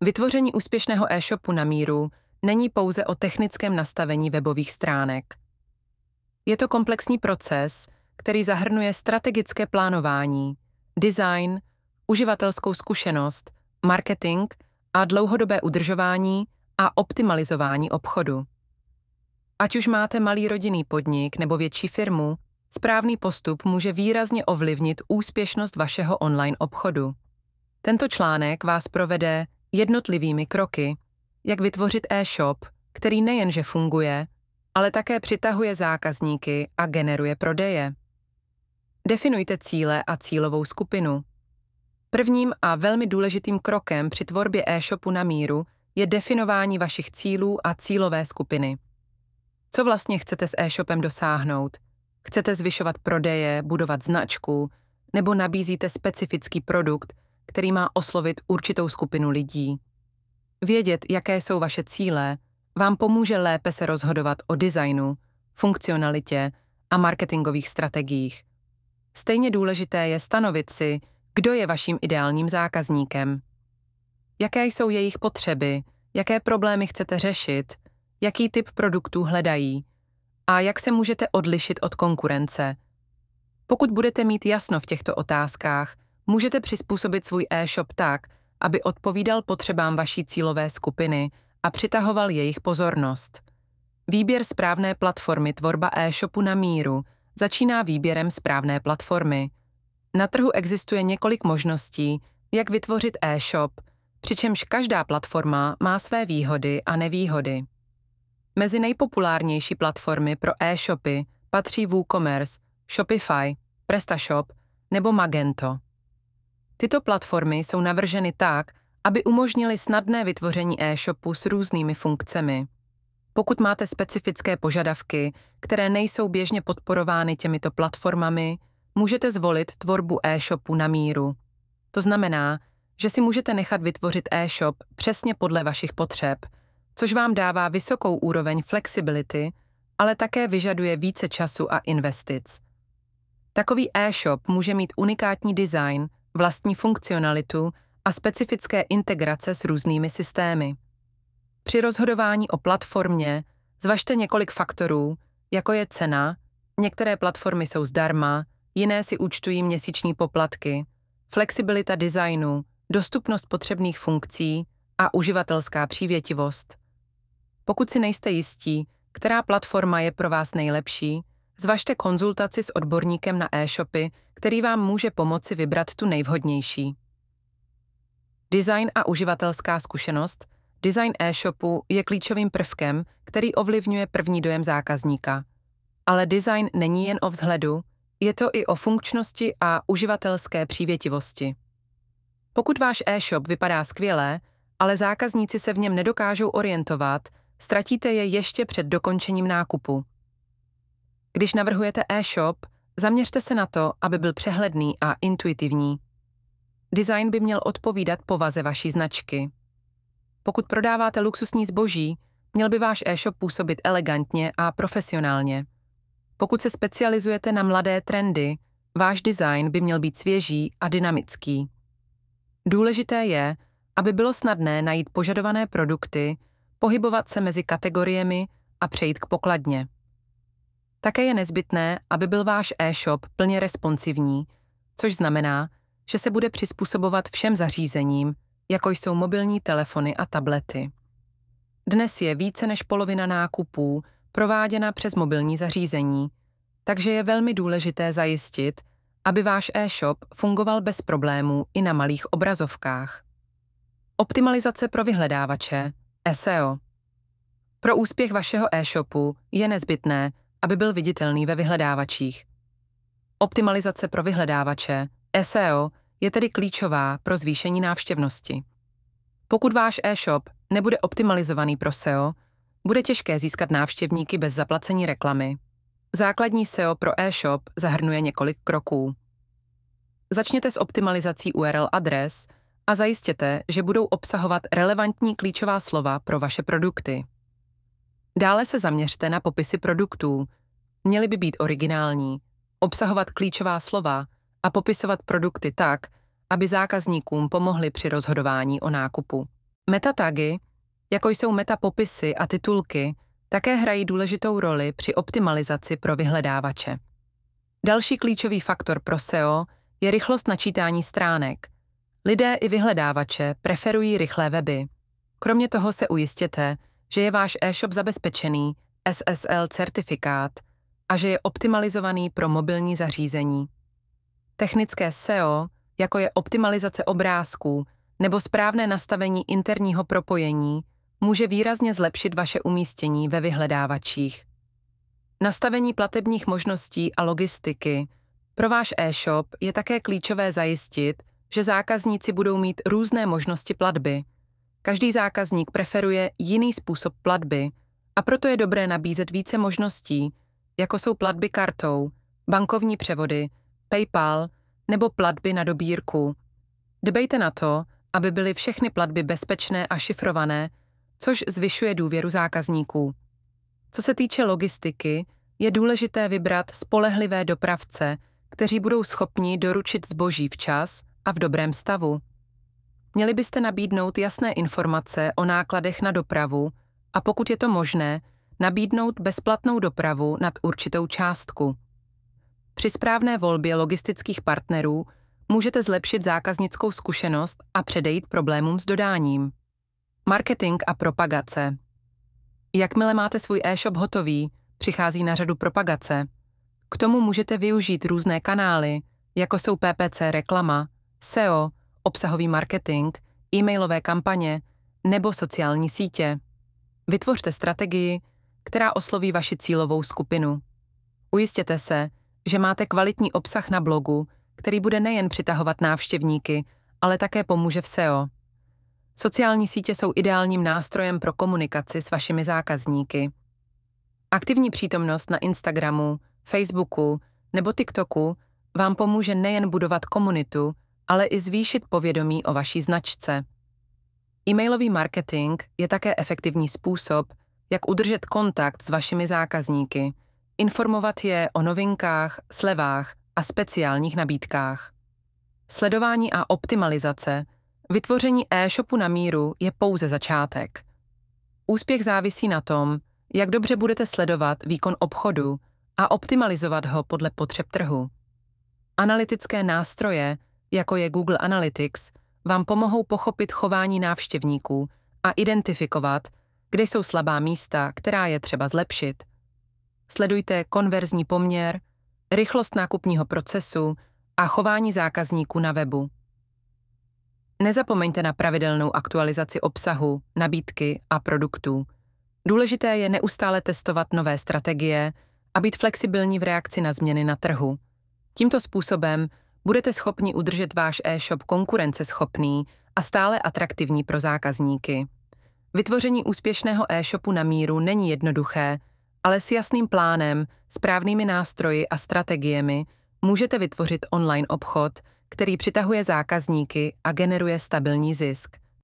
Vytvoření úspěšného e-shopu na míru není pouze o technickém nastavení webových stránek. Je to komplexní proces, který zahrnuje strategické plánování, design, uživatelskou zkušenost, marketing a dlouhodobé udržování a optimalizování obchodu. Ať už máte malý rodinný podnik nebo větší firmu, správný postup může výrazně ovlivnit úspěšnost vašeho online obchodu. Tento článek vás provede jednotlivými kroky, jak vytvořit e-shop, který nejenže funguje, ale také přitahuje zákazníky a generuje prodeje. Definujte cíle a cílovou skupinu. Prvním a velmi důležitým krokem při tvorbě e-shopu na míru je definování vašich cílů a cílové skupiny. Co vlastně chcete s e-shopem dosáhnout? Chcete zvyšovat prodeje, budovat značku, nebo nabízíte specifický produkt, který má oslovit určitou skupinu lidí? Vědět, jaké jsou vaše cíle, vám pomůže lépe se rozhodovat o designu, funkcionalitě a marketingových strategiích. Stejně důležité je stanovit si, kdo je vaším ideálním zákazníkem. Jaké jsou jejich potřeby, jaké problémy chcete řešit, jaký typ produktů hledají a jak se můžete odlišit od konkurence. Pokud budete mít jasno v těchto otázkách, můžete přizpůsobit svůj e-shop tak, aby odpovídal potřebám vaší cílové skupiny a přitahoval jejich pozornost. Výběr správné platformy tvorba e-shopu na míru začíná výběrem správné platformy. Na trhu existuje několik možností, jak vytvořit e-shop, přičemž každá platforma má své výhody a nevýhody. Mezi nejpopulárnější platformy pro e-shopy patří WooCommerce, Shopify, PrestaShop nebo Magento. Tyto platformy jsou navrženy tak, aby umožnily snadné vytvoření e-shopu s různými funkcemi. Pokud máte specifické požadavky, které nejsou běžně podporovány těmito platformami, můžete zvolit tvorbu e-shopu na míru. To znamená, že si můžete nechat vytvořit e-shop přesně podle vašich potřeb, což vám dává vysokou úroveň flexibility, ale také vyžaduje více času a investic. Takový e-shop může mít unikátní design, vlastní funkcionalitu a specifické integrace s různými systémy. Při rozhodování o platformě zvažte několik faktorů, jako je cena, některé platformy jsou zdarma, jiné si účtují měsíční poplatky, flexibilita designu, dostupnost potřebných funkcí a uživatelská přívětivost. Pokud si nejste jistí, která platforma je pro vás nejlepší, zvažte konzultaci s odborníkem na e-shopy, který vám může pomoci vybrat tu nejvhodnější. Design a uživatelská zkušenost. Design e-shopu je klíčovým prvkem, který ovlivňuje první dojem zákazníka. Ale design není jen o vzhledu, je to i o funkčnosti a uživatelské přívětivosti. Pokud váš e-shop vypadá skvěle, ale zákazníci se v něm nedokážou orientovat, ztratíte je ještě před dokončením nákupu. Když navrhujete e-shop, zaměřte se na to, aby byl přehledný a intuitivní. Design by měl odpovídat povaze vaší značky. Pokud prodáváte luxusní zboží, měl by váš e-shop působit elegantně a profesionálně. Pokud se specializujete na mladé trendy, váš design by měl být svěží a dynamický. Důležité je, aby bylo snadné najít požadované produkty, pohybovat se mezi kategoriemi a přejít k pokladně. Také je nezbytné, aby byl váš e-shop plně responsivní, což znamená, že se bude přizpůsobovat všem zařízením, jako jsou mobilní telefony a tablety. Dnes je více než polovina nákupů prováděna přes mobilní zařízení, takže je velmi důležité zajistit, aby váš e-shop fungoval bez problémů i na malých obrazovkách. Optimalizace pro vyhledávače, SEO. Pro úspěch vašeho e-shopu je nezbytné, aby byl viditelný ve vyhledávačích. Optimalizace pro vyhledávače, SEO, je tedy klíčová pro zvýšení návštěvnosti. Pokud váš e-shop nebude optimalizovaný pro SEO, bude těžké získat návštěvníky bez zaplacení reklamy. Základní SEO pro e-shop zahrnuje několik kroků. Začněte s optimalizací URL adres a zajistěte, že budou obsahovat relevantní klíčová slova pro vaše produkty. Dále se zaměřte na popisy produktů. Měly by být originální, obsahovat klíčová slova a popisovat produkty tak, aby zákazníkům pomohly při rozhodování o nákupu. Metatagy, jako jsou metapopisy a titulky, také hrají důležitou roli při optimalizaci pro vyhledávače. Další klíčový faktor pro SEO je rychlost načítání stránek. Lidé i vyhledávače preferují rychlé weby. Kromě toho se ujistěte, že je váš e-shop zabezpečený SSL certifikát a že je optimalizovaný pro mobilní zařízení. Technické SEO, jako je optimalizace obrázků nebo správné nastavení interního propojení, může výrazně zlepšit vaše umístění ve vyhledávačích. Nastavení platebních možností a logistiky. Pro váš e-shop je také klíčové zajistit, že zákazníci budou mít různé možnosti platby. Každý zákazník preferuje jiný způsob platby a proto je dobré nabízet více možností, jako jsou platby kartou, bankovní převody, PayPal nebo platby na dobírku. Dbejte na to, aby byly všechny platby bezpečné a šifrované, což zvyšuje důvěru zákazníků. Co se týče logistiky, je důležité vybrat spolehlivé dopravce, kteří budou schopni doručit zboží včas a v dobrém stavu. Měli byste nabídnout jasné informace o nákladech na dopravu a pokud je to možné, nabídnout bezplatnou dopravu nad určitou částku. Při správné volbě logistických partnerů můžete zlepšit zákaznickou zkušenost a předejít problémům s dodáním. Marketing a propagace. Jakmile máte svůj e-shop hotový, přichází na řadu propagace. K tomu můžete využít různé kanály, jako jsou PPC reklama, SEO, obsahový marketing, e-mailové kampaně nebo sociální sítě. Vytvořte strategii, která osloví vaši cílovou skupinu. Ujistěte se, že máte kvalitní obsah na blogu, který bude nejen přitahovat návštěvníky, ale také pomůže v SEO. Sociální sítě jsou ideálním nástrojem pro komunikaci s vašimi zákazníky. Aktivní přítomnost na Instagramu, Facebooku nebo TikToku vám pomůže nejen budovat komunitu, ale i zvýšit povědomí o vaší značce. E-mailový marketing je také efektivní způsob, jak udržet kontakt s vašimi zákazníky, informovat je o novinkách, slevách a speciálních nabídkách. Sledování a optimalizace. Vytvoření e-shopu na míru je pouze začátek. Úspěch závisí na tom, jak dobře budete sledovat výkon obchodu a optimalizovat ho podle potřeb trhu. Analytické nástroje, jako je Google Analytics, vám pomohou pochopit chování návštěvníků a identifikovat, kde jsou slabá místa, která je třeba zlepšit. Sledujte konverzní poměr, rychlost nákupního procesu a chování zákazníků na webu. Nezapomeňte na pravidelnou aktualizaci obsahu, nabídky a produktů. Důležité je neustále testovat nové strategie a být flexibilní v reakci na změny na trhu. Tímto způsobem budete schopni udržet váš e-shop konkurenceschopný a stále atraktivní pro zákazníky. Vytvoření úspěšného e-shopu na míru není jednoduché, ale s jasným plánem, správnými nástroji a strategiemi můžete vytvořit online obchod, který přitahuje zákazníky a generuje stabilní zisk.